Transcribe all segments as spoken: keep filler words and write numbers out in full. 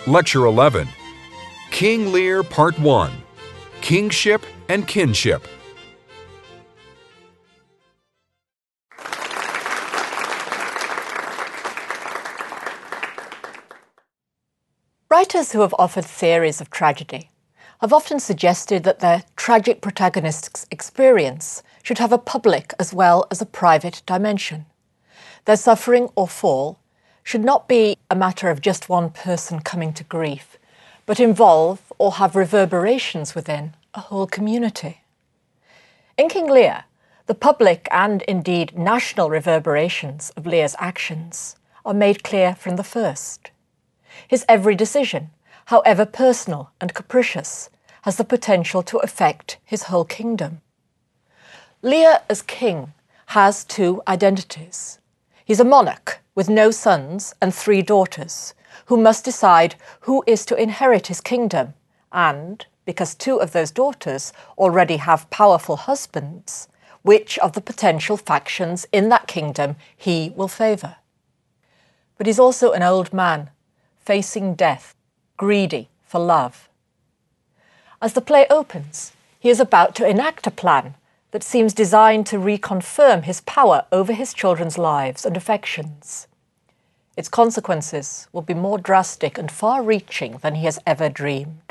Lecture eleven. King Lear Part one. Kingship and Kinship. Writers who have offered theories of tragedy have often suggested that their tragic protagonist's experience should have a public as well as a private dimension. Their suffering or fall should not be a matter of just one person coming to grief, but involve or have reverberations within a whole community. In King Lear, the public and indeed national reverberations of Lear's actions are made clear from the first. His every decision, however personal and capricious, has the potential to affect his whole kingdom. Lear as king has two identities. He's a monarch with no sons and three daughters, who must decide who is to inherit his kingdom, and, because two of those daughters already have powerful husbands, which of the potential factions in that kingdom he will favour. But he's also an old man, facing death, greedy for love. As the play opens, he is about to enact a plan that seems designed to reconfirm his power over his children's lives and affections. Its consequences will be more drastic and far-reaching than he has ever dreamed.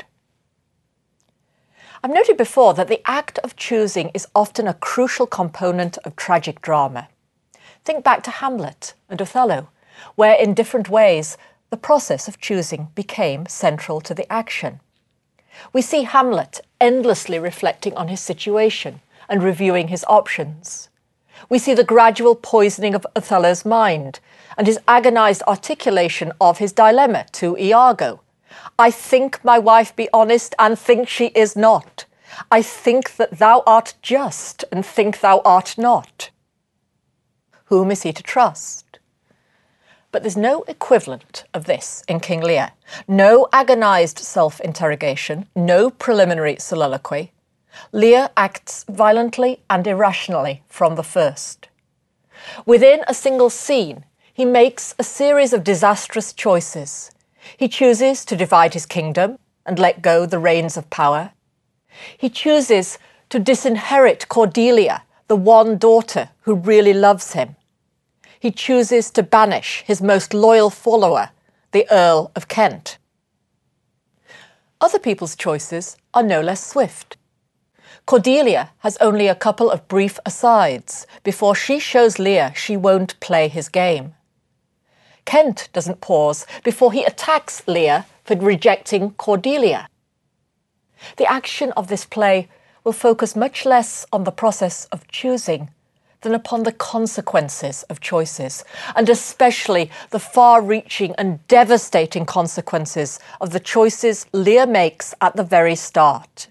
I've noted before that the act of choosing is often a crucial component of tragic drama. Think back to Hamlet and Othello, where in different ways the process of choosing became central to the action. We see Hamlet endlessly reflecting on his situation and reviewing his options. We see the gradual poisoning of Othello's mind and his agonised articulation of his dilemma to Iago. I think my wife be honest and think she is not. I think that thou art just and think thou art not. Whom is he to trust? But there's no equivalent of this in King Lear. No agonised self-interrogation, no preliminary soliloquy. Lear acts violently and irrationally from the first. Within a single scene, he makes a series of disastrous choices. He chooses to divide his kingdom and let go the reins of power. He chooses to disinherit Cordelia, the one daughter who really loves him. He chooses to banish his most loyal follower, the Earl of Kent. Other people's choices are no less swift. Cordelia has only a couple of brief asides before she shows Lear she won't play his game. Kent doesn't pause before he attacks Lear for rejecting Cordelia. The action of this play will focus much less on the process of choosing than upon the consequences of choices, and especially the far-reaching and devastating consequences of the choices Lear makes at the very start.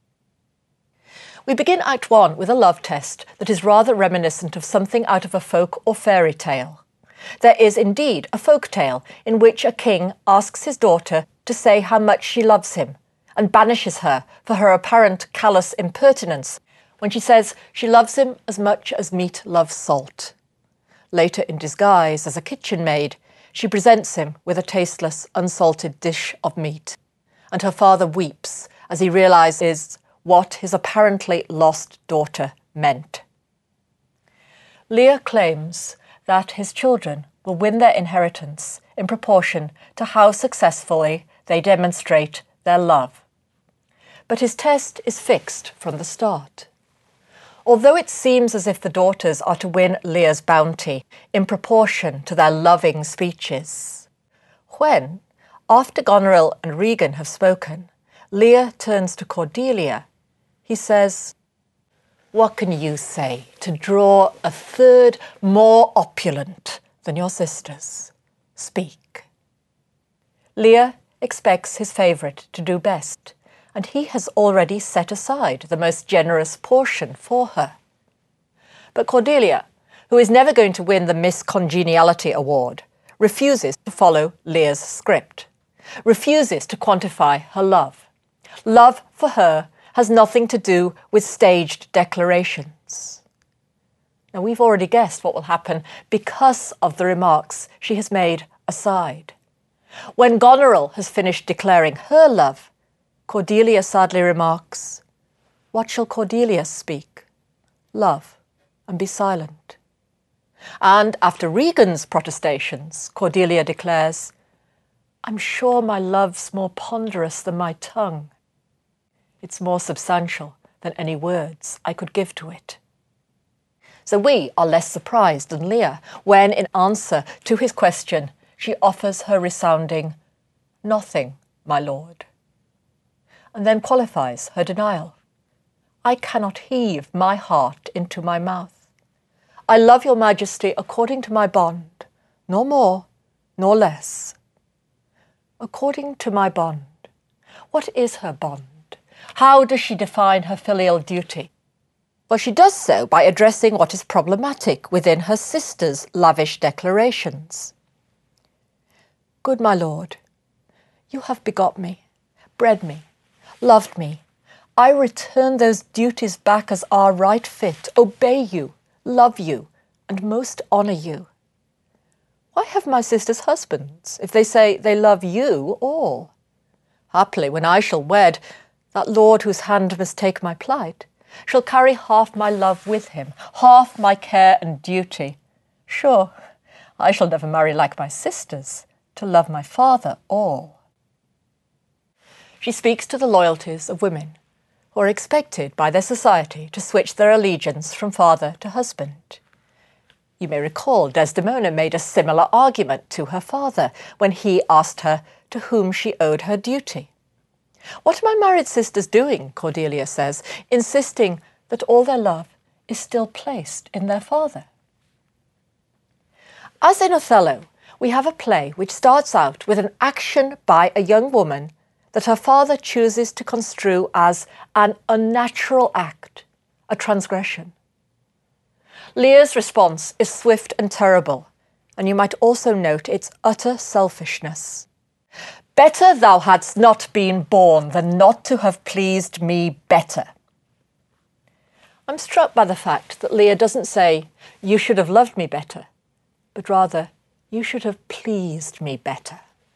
We begin Act One with a love test that is rather reminiscent of something out of a folk or fairy tale. There is indeed a folk tale in which a king asks his daughter to say how much she loves him and banishes her for her apparent callous impertinence when she says she loves him as much as meat loves salt. Later, in disguise as a kitchen maid, she presents him with a tasteless, unsalted dish of meat, and her father weeps as he realises what his apparently lost daughter meant. Lear claims that his children will win their inheritance in proportion to how successfully they demonstrate their love. But his test is fixed from the start. Although it seems as if the daughters are to win Lear's bounty in proportion to their loving speeches, when, after Goneril and Regan have spoken, Lear turns to Cordelia, he says, "What can you say to draw a third more opulent than your sisters? Speak." Lear expects his favourite to do best, and he has already set aside the most generous portion for her. But Cordelia, who is never going to win the Miss Congeniality Award, refuses to follow Lear's script, refuses to quantify her love. Love for her has nothing to do with staged declarations. Now, we've already guessed what will happen because of the remarks she has made aside. When Goneril has finished declaring her love, Cordelia sadly remarks, "What shall Cordelia speak? Love, and be silent." And after Regan's protestations, Cordelia declares, "I'm sure my love's more ponderous than my tongue. It's more substantial than any words I could give to it." So we are less surprised than Lear when, in answer to his question, she offers her resounding, "Nothing, my lord," and then qualifies her denial. "I cannot heave my heart into my mouth. I love your majesty according to my bond, nor more, nor less." According to my bond. What is her bond? How does she define her filial duty? Well, she does so by addressing what is problematic within her sister's lavish declarations. "Good my lord, you have begot me, bred me, loved me. I return those duties back as are right fit, obey you, love you, and most honour you. Why have my sisters husbands, if they say they love you all? Haply, when I shall wed, that lord whose hand must take my plight shall carry half my love with him, half my care and duty. Sure, I shall never marry like my sisters, to love my father all." She speaks to the loyalties of women, who are expected by their society to switch their allegiance from father to husband. You may recall Desdemona made a similar argument to her father when he asked her to whom she owed her duty. "What are my married sisters doing?" Cordelia says, insisting that all their love is still placed in their father. As in Othello, we have a play which starts out with an action by a young woman that her father chooses to construe as an unnatural act, a transgression. Lear's response is swift and terrible, and you might also note its utter selfishness. "Better thou hadst not been born than not to have pleased me better." I'm struck by the fact that Lear doesn't say, "You should have loved me better," but rather, "You should have pleased me better."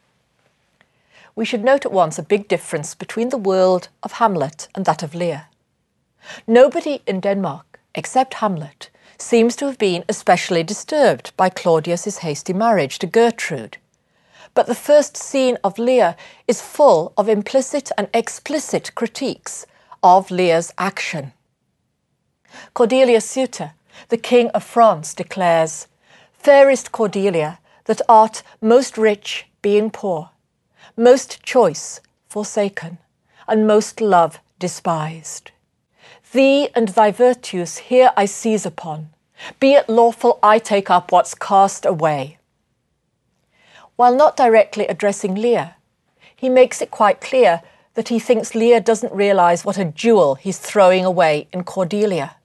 We should note at once a big difference between the world of Hamlet and that of Lear. Nobody in Denmark, except Hamlet, seems to have been especially disturbed by Claudius's hasty marriage to Gertrude. But the first scene of Lear is full of implicit and explicit critiques of Lear's action. Cordelia's suitor, the King of France, declares, "Fairest Cordelia, that art most rich being poor, most choice forsaken, and most love despised. Thee and thy virtues here I seize upon. Be it lawful I take up what's cast away." While not directly addressing Lear, he makes it quite clear that he thinks Lear doesn't realise what a jewel he's throwing away in Cordelia.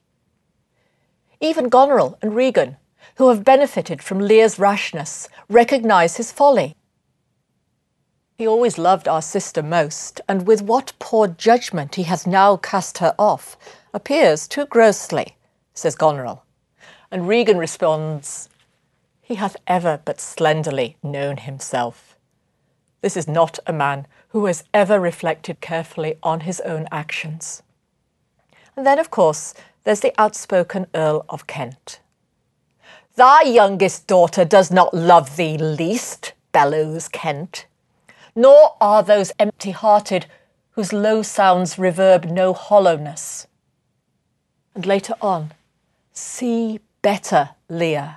Even Goneril and Regan, who have benefited from Lear's rashness, recognise his folly. "He always loved our sister most, and with what poor judgment he has now cast her off appears too grossly," says Goneril. And Regan responds, "He hath ever but slenderly known himself." This is not a man who has ever reflected carefully on his own actions. And then, of course, there's the outspoken Earl of Kent. "Thy youngest daughter does not love thee least," bellows Kent. "Nor are those empty-hearted whose low sounds reverb no hollowness." And later on, "See better, Lear."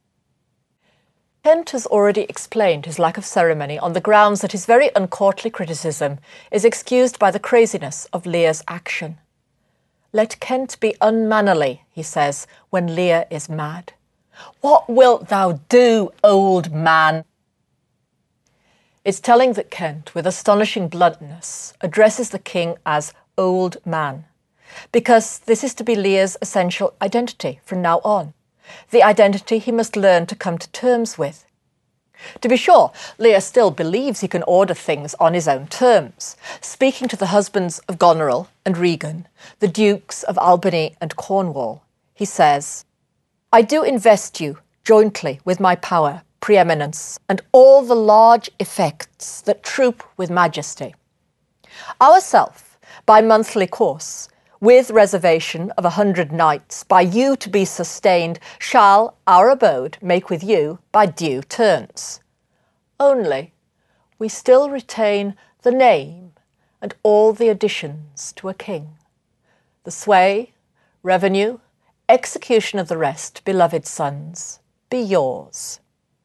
Kent has already explained his lack of ceremony on the grounds that his very uncourtly criticism is excused by the craziness of Lear's action. "Let Kent be unmannerly," he says, "when Lear is mad. What wilt thou do, old man?" It's telling that Kent, with astonishing bluntness, addresses the king as old man, because this is to be Lear's essential identity from now on, the identity he must learn to come to terms with. To be sure, Lear still believes he can order things on his own terms. Speaking to the husbands of Goneril and Regan, the dukes of Albany and Cornwall, he says, "I do invest you jointly with my power, preeminence, and all the large effects that troop with majesty. Ourself, by monthly course, with reservation of a hundred nights, by you to be sustained, shall our abode make with you by due turns. Only we still retain the name and all the additions to a king, the sway, revenue, execution of the rest, beloved sons, be yours.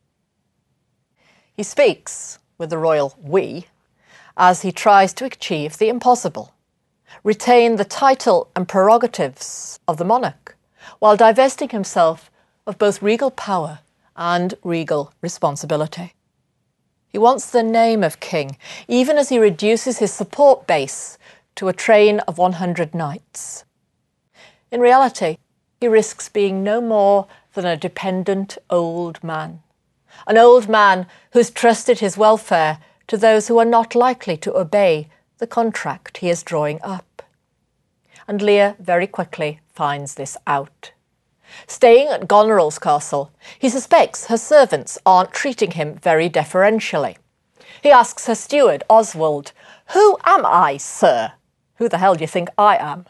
He speaks with the royal we as he tries to achieve the impossible, retain the title and prerogatives of the monarch, while divesting himself of both regal power and regal responsibility. He wants the name of king, even as he reduces his support base to a train of one hundred knights. In reality, he risks being no more than a dependent old man, an old man who's trusted his welfare to those who are not likely to obey the contract he is drawing up. And Lear very quickly finds this out. Staying at Goneril's castle, he suspects her servants aren't treating him very deferentially. He asks her steward, Oswald, "Who am I, sir? Who the hell do you think I am?"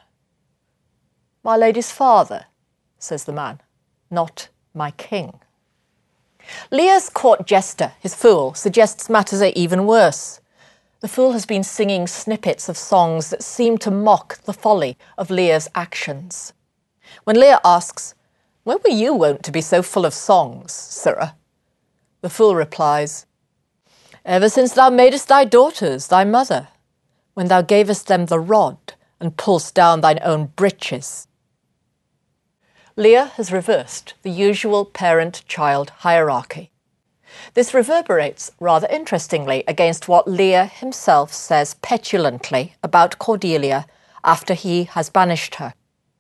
"My lady's father," says the man, "not my king." Lear's court jester, his fool, suggests matters are even worse. The fool has been singing snippets of songs that seem to mock the folly of Lear's actions. When Lear asks, "When were you wont to be so full of songs, sirrah?" the fool replies, "Ever since thou madest thy daughters thy mother, when thou gavest them the rod and pulledst down thine own breeches." Lear has reversed the usual parent-child hierarchy. This reverberates rather interestingly against what Lear himself says petulantly about Cordelia after he has banished her.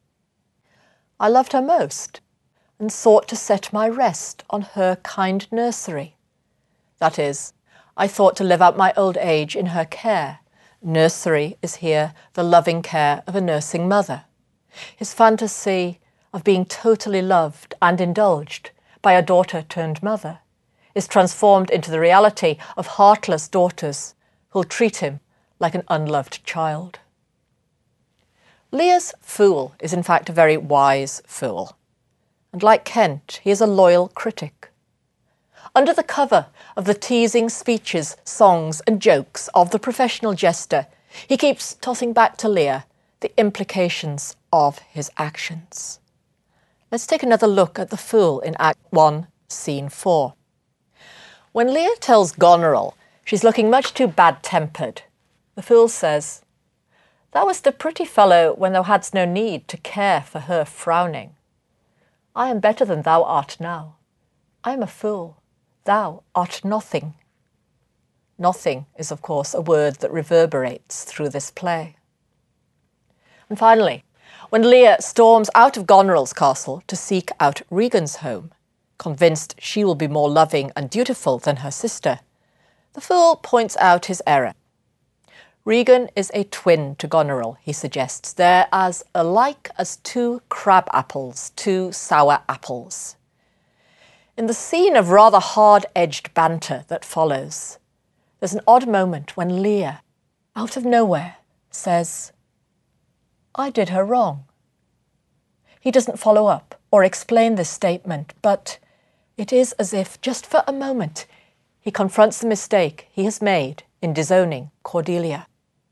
"I loved her most, and sought to set my rest on her kind nursery. That is, I thought to live out my old age in her care. Nursery is here the loving care of a nursing mother. His fantasy of being totally loved and indulged by a daughter-turned-mother is transformed into the reality of heartless daughters who'll treat him like an unloved child. Lear's fool is in fact a very wise fool, and like Kent, he is a loyal critic. Under the cover of the teasing speeches, songs and jokes of the professional jester, he keeps tossing back to Lear the implications of his actions. Let's take another look at the fool in Act one, Scene four. When Lear tells Goneril she's looking much too bad-tempered, the fool says, "Thou wast a pretty fellow when thou hadst no need to care for her frowning. I am better than thou art now. I am a fool. Thou art nothing." Nothing is, of course, a word that reverberates through this play. And finally, when Lear storms out of Goneril's castle to seek out Regan's home, convinced she will be more loving and dutiful than her sister, the fool points out his error. Regan is a twin to Goneril, he suggests. They're as alike as two crab apples, two sour apples. In the scene of rather hard-edged banter that follows, there's an odd moment when Lear, out of nowhere, says, "I did her wrong." He doesn't follow up or explain this statement, but it is as if, just for a moment, he confronts the mistake he has made in disowning Cordelia.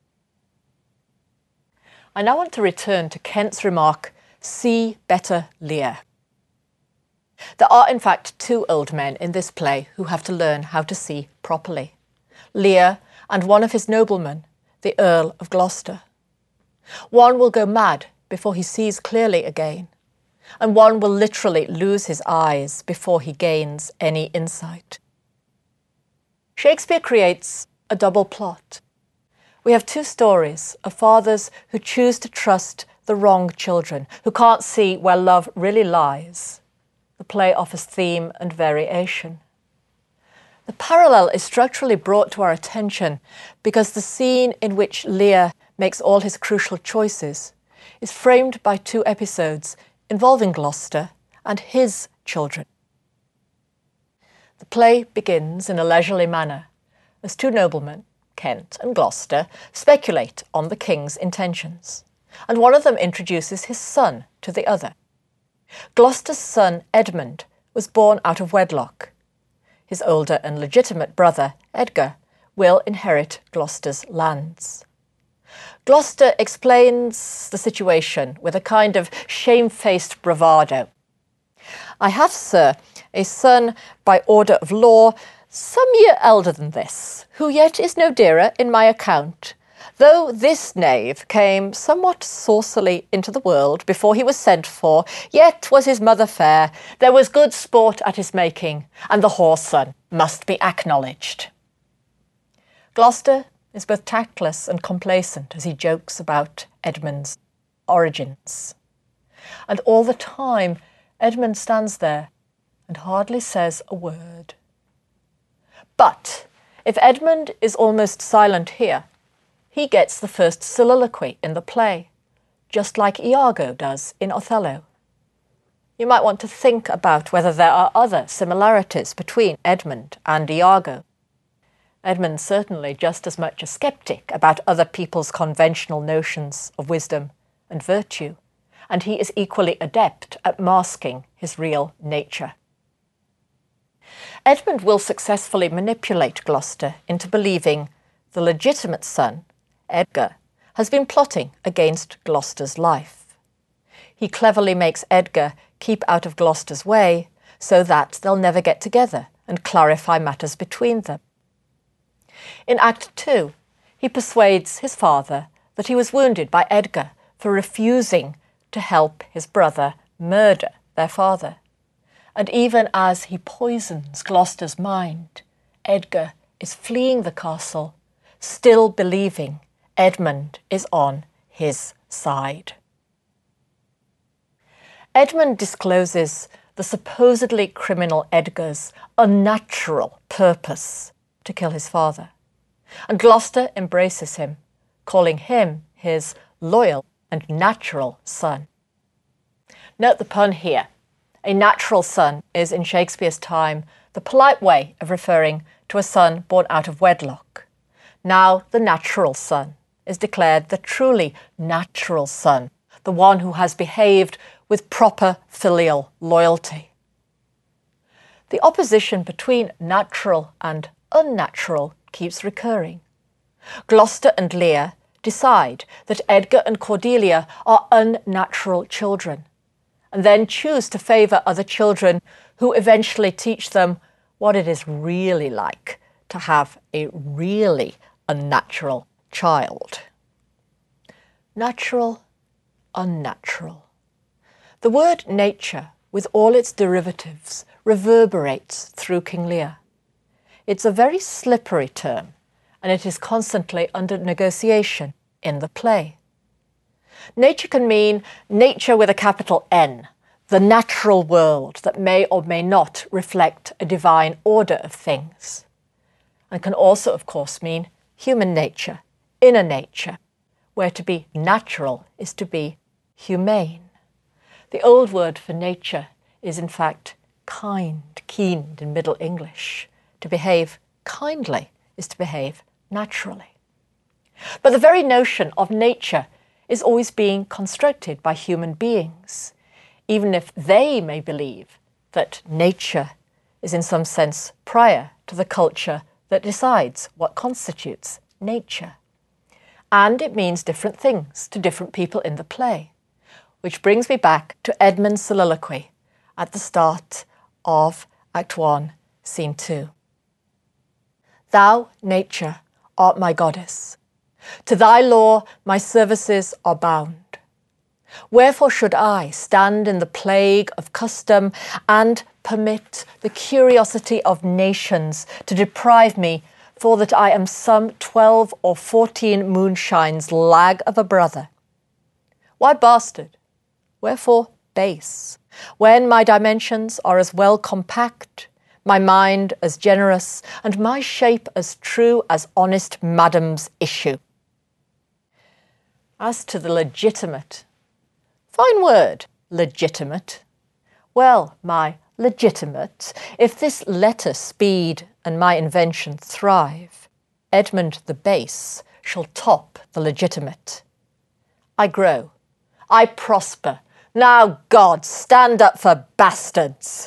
I now want to return to Kent's remark, "See better, Lear." There are, in fact, two old men in this play who have to learn how to see properly. Lear and one of his noblemen, the Earl of Gloucester. One will go mad before he sees clearly again, and one will literally lose his eyes before he gains any insight. Shakespeare creates a double plot. We have two stories of fathers who choose to trust the wrong children, who can't see where love really lies. The play offers theme and variation. The parallel is structurally brought to our attention because the scene in which Lear makes all his crucial choices is framed by two episodes involving Gloucester and his children. The play begins in a leisurely manner, as two noblemen, Kent and Gloucester, speculate on the king's intentions, and one of them introduces his son to the other. Gloucester's son, Edmund, was born out of wedlock. His older and legitimate brother, Edgar, will inherit Gloucester's lands. Gloucester explains the situation with a kind of shamefaced bravado. "I have, sir, a son by order of law, some year elder than this, who yet is no dearer in my account, though this knave came somewhat saucily into the world before he was sent for, yet was his mother fair, there was good sport at his making, and the whoreson must be acknowledged." Gloucester is both tactless and complacent as he jokes about Edmund's origins. And all the time, Edmund stands there and hardly says a word. But if Edmund is almost silent here, he gets the first soliloquy in the play, just like Iago does in Othello. You might want to think about whether there are other similarities between Edmund and Iago. Edmund's certainly just as much a skeptic about other people's conventional notions of wisdom and virtue, and he is equally adept at masking his real nature. Edmund will successfully manipulate Gloucester into believing the legitimate son, Edgar, has been plotting against Gloucester's life. He cleverly makes Edgar keep out of Gloucester's way so that they'll never get together and clarify matters between them. In Act Two, he persuades his father that he was wounded by Edgar for refusing to help his brother murder their father. And even as he poisons Gloucester's mind, Edgar is fleeing the castle, still believing Edmund is on his side. Edmund discloses the supposedly criminal Edgar's unnatural purpose to kill his father, and Gloucester embraces him, calling him his loyal and natural son. Note the pun here. A natural son is, in Shakespeare's time, the polite way of referring to a son born out of wedlock. Now the natural son is declared the truly natural son, the one who has behaved with proper filial loyalty. The opposition between natural and unnatural keeps recurring. Gloucester and Lear decide that Edgar and Cordelia are unnatural children, and then choose to favour other children who eventually teach them what it is really like to have a really unnatural child. Natural, unnatural. The word nature, with all its derivatives, reverberates through King Lear. It's a very slippery term, and it is constantly under negotiation in the play. Nature can mean nature with a capital N, the natural world that may or may not reflect a divine order of things, and can also, of course, mean human nature, inner nature, where to be natural is to be humane. The old word for nature is, in fact, kind, keened in Middle English. To behave kindly is to behave naturally. But the very notion of nature is always being constructed by human beings, even if they may believe that nature is in some sense prior to the culture that decides what constitutes nature. And it means different things to different people in the play, which brings me back to Edmund's soliloquy at the start of Act One, Scene Two. Thou, nature, art my goddess. To thy law my services are bound. Wherefore should I stand in the plague of custom and permit the curiosity of nations to deprive me, for that I am some twelve or fourteen moonshines lag of a brother? Why bastard? Wherefore base? When my dimensions are as well compact, my mind as generous, and my shape as true as honest madam's issue. As to the legitimate, fine word, legitimate. Well, my legitimate, if this letter speed and my invention thrive, Edmund the base shall top the legitimate. I grow, I prosper. Now, God, stand up for bastards.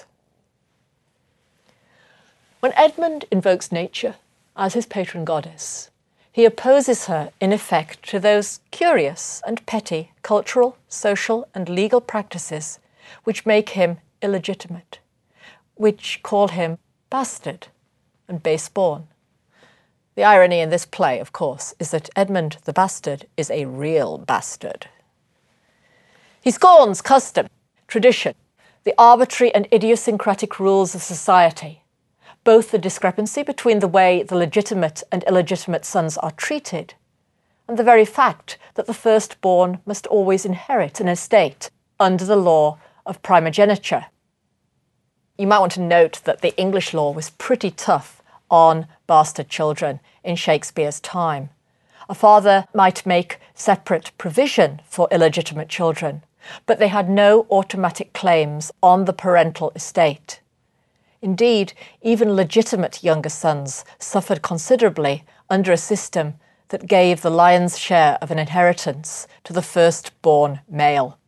When Edmund invokes nature as his patron goddess, he opposes her, in effect, to those curious and petty cultural, social, and legal practices which make him illegitimate, which call him bastard and base-born. The irony in this play, of course, is that Edmund the Bastard is a real bastard. He scorns custom, tradition, the arbitrary and idiosyncratic rules of society, both the discrepancy between the way the legitimate and illegitimate sons are treated, and the very fact that the firstborn must always inherit an estate under the law of primogeniture. You might want to note that the English law was pretty tough on bastard children in Shakespeare's time. A father might make separate provision for illegitimate children, but they had no automatic claims on the parental estate. Indeed, even legitimate younger sons suffered considerably under a system that gave the lion's share of an inheritance to the firstborn male.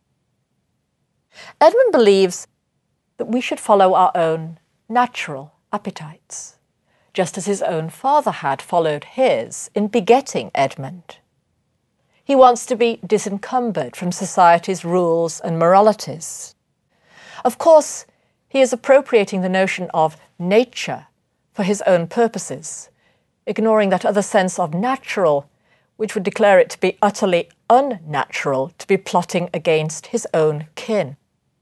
Edmund believes that we should follow our own natural appetites, just as his own father had followed his in begetting Edmund. He wants to be disencumbered from society's rules and moralities. Of course, he is appropriating the notion of nature for his own purposes, ignoring that other sense of natural, which would declare it to be utterly unnatural to be plotting against his own kin.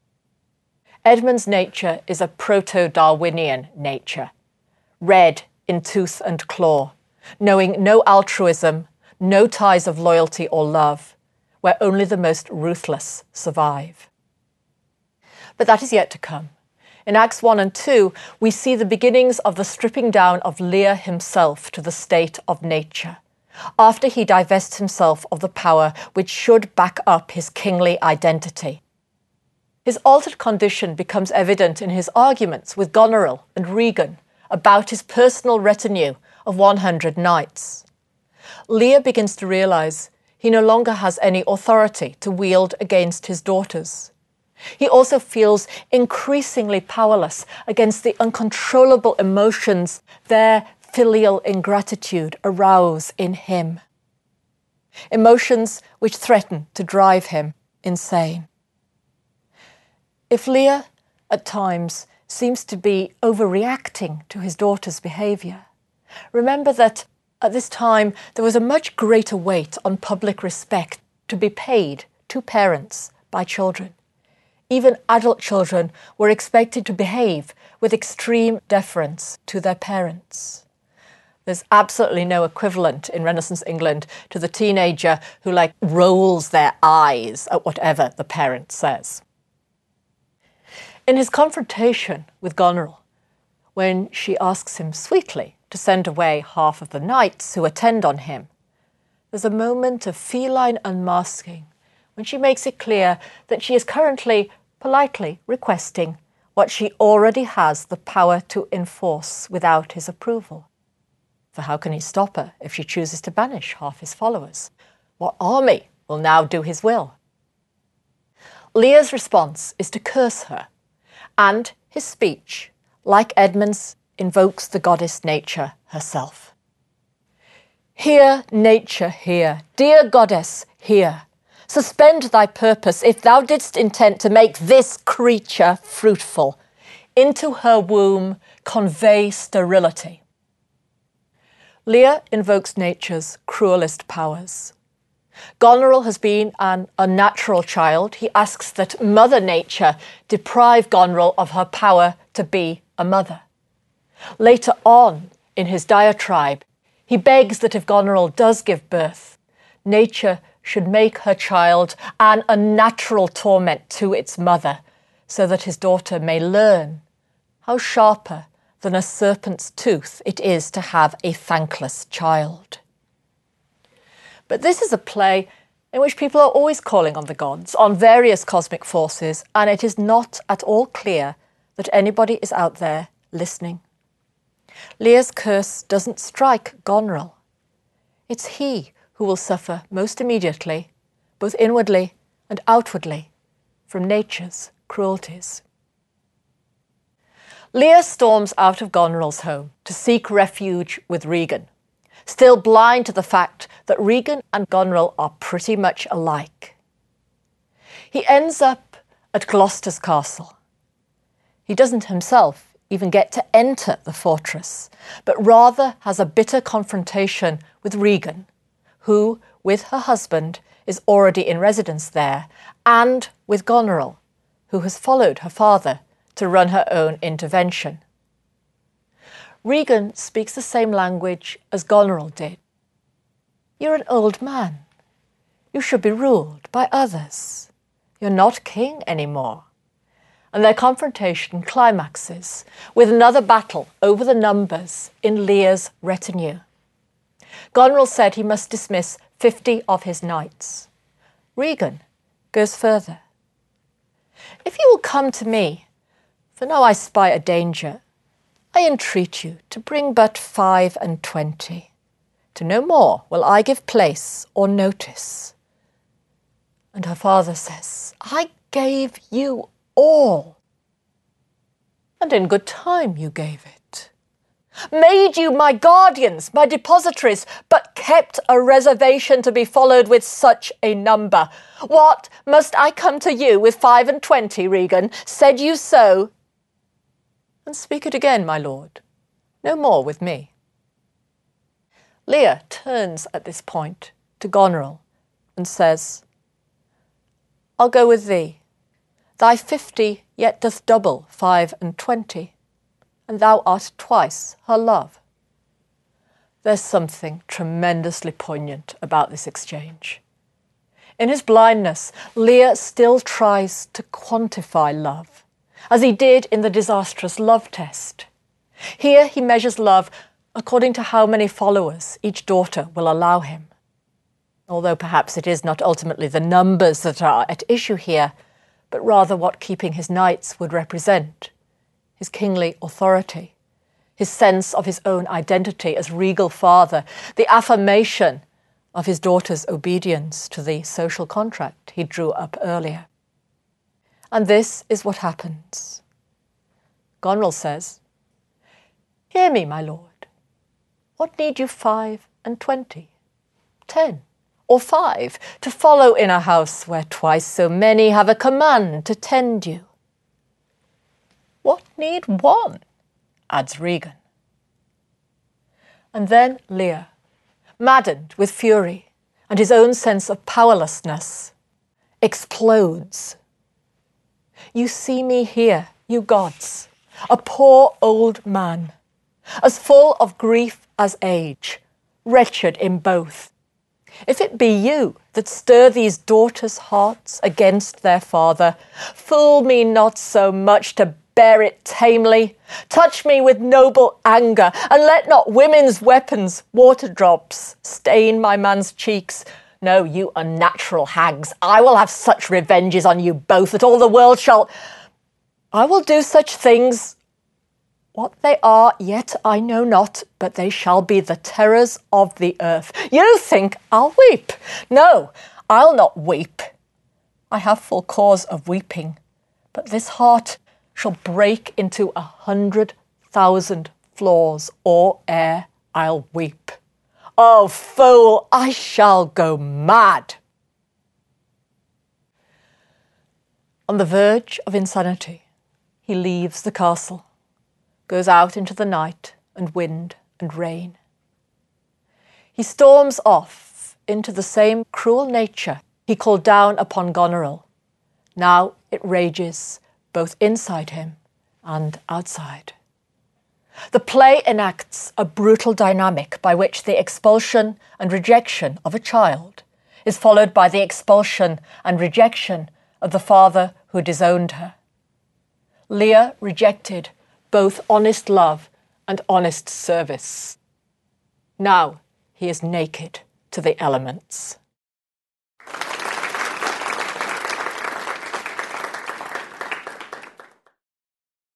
Edmund's nature is a proto-Darwinian nature, red in tooth and claw, knowing no altruism, no ties of loyalty or love, where only the most ruthless survive. But that is yet to come. In Acts one and two, we see the beginnings of the stripping down of Lear himself to the state of nature, after he divests himself of the power which should back up his kingly identity. His altered condition becomes evident in his arguments with Goneril and Regan about his personal retinue of one hundred knights. Lear begins to realise he no longer has any authority to wield against his daughters. He also feels increasingly powerless against the uncontrollable emotions their filial ingratitude arouse in him. Emotions which threaten to drive him insane. If Lear, at times, seems to be overreacting to his daughter's behaviour, remember that at this time there was a much greater weight on public respect to be paid to parents by children. Even adult children were expected to behave with extreme deference to their parents. There's absolutely no equivalent in Renaissance England to the teenager who like rolls their eyes at whatever the parent says. In his confrontation with Goneril, when she asks him sweetly to send away half of the knights who attend on him, there's a moment of feline unmasking when she makes it clear that she is currently politely requesting what she already has the power to enforce without his approval. For how can he stop her if she chooses to banish half his followers? What army will now do his will? Lear's response is to curse her, and his speech, like Edmund's, invokes the goddess nature herself. Hear, nature, hear, dear goddess, hear. Suspend thy purpose if thou didst intend to make this creature fruitful. Into her womb convey sterility. Lear invokes nature's cruelest powers. Goneril has been an unnatural child. He asks that Mother Nature deprive Goneril of her power to be a mother. Later on, in his diatribe, he begs that if Goneril does give birth, nature should make her child an unnatural torment to its mother, so that his daughter may learn how sharper than a serpent's tooth it is to have a thankless child. But this is a play in which people are always calling on the gods, on various cosmic forces, and it is not at all clear that anybody is out there listening. Leah's curse doesn't strike Goneril. It's he who will suffer most immediately, both inwardly and outwardly, from nature's cruelties. Leah storms out of Goneril's home to seek refuge with Regan, still blind to the fact that Regan and Goneril are pretty much alike. He ends up at Gloucester's castle. He doesn't himself even get to enter the fortress, but rather has a bitter confrontation with Regan, who, with her husband, is already in residence there, and with Goneril, who has followed her father to run her own intervention. Regan speaks the same language as Goneril did. You're an old man. You should be ruled by others. You're not king anymore. And their confrontation climaxes with another battle over the numbers in Leah's retinue. Goneril said he must dismiss fifty of his knights. Regan goes further. If you will come to me, for now I spy a danger, I entreat you to bring but five and twenty. To no more will I give place or notice. And her father says, I gave you all. And in good time you gave it. Made you my guardians, my depositaries, but kept a reservation to be followed with such a number. What, must I come to you with five and twenty, Regan? Said you so? And speak it again, my lord. No more with me. Leah turns at this point to Goneril and says, I'll go with thee. Thy fifty yet doth double five and twenty, and thou art twice her love. There's something tremendously poignant about this exchange. In his blindness, Lear still tries to quantify love, as he did in the disastrous love test. Here he measures love according to how many followers each daughter will allow him. Although perhaps it is not ultimately the numbers that are at issue here, but rather what keeping his knights would represent, his kingly authority, his sense of his own identity as regal father, the affirmation of his daughter's obedience to the social contract he drew up earlier. And this is what happens. Goneril says, Hear me, my lord. What need you five and twenty, ten, or five, to follow in a house where twice so many have a command to tend you? What need one? Adds Regan. And then Lear, maddened with fury and his own sense of powerlessness, explodes. You see me here, you gods, a poor old man, as full of grief as age, wretched in both. If it be you that stir these daughters' hearts against their father, fool me not so much to bear it tamely. Touch me with noble anger, and let not women's weapons, water drops, stain my man's cheeks. No, you unnatural hags, I will have such revenges on you both that all the world shall... I will do such things. What they are, yet I know not, but they shall be the terrors of the earth. You think I'll weep? No, I'll not weep. I have full cause of weeping, but this heart shall break into a hundred thousand flaws, or ere I'll weep. Oh, fool, I shall go mad. On the verge of insanity, he leaves the castle, goes out into the night and wind and rain. He storms off into the same cruel nature he called down upon Goneril. Now it rages both inside him and outside. The play enacts a brutal dynamic by which the expulsion and rejection of a child is followed by the expulsion and rejection of the father who disowned her. Lear rejected both honest love and honest service. Now he is naked to the elements.